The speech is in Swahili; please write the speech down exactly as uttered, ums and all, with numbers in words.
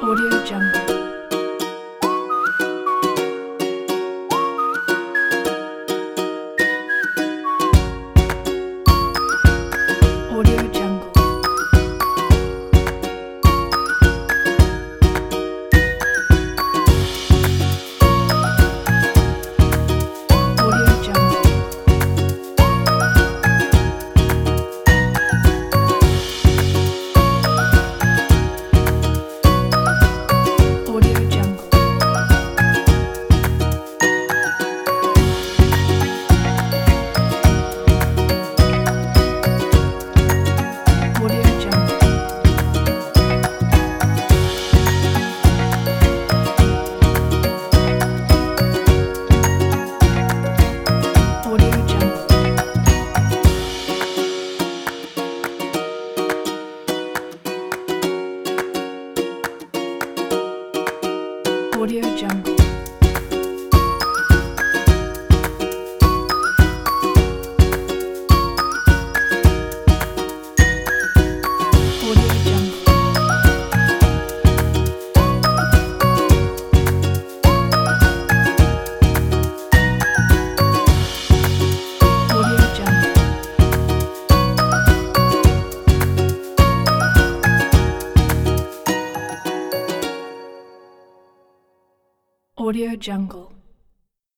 Audio Jungle. Audio Jungle. Audio Jungle. Audio Jungle. Audio Jungle. Audio Jungle. Audio Jungle. Audio Jungle. Audio Jungle. Audio Jungle.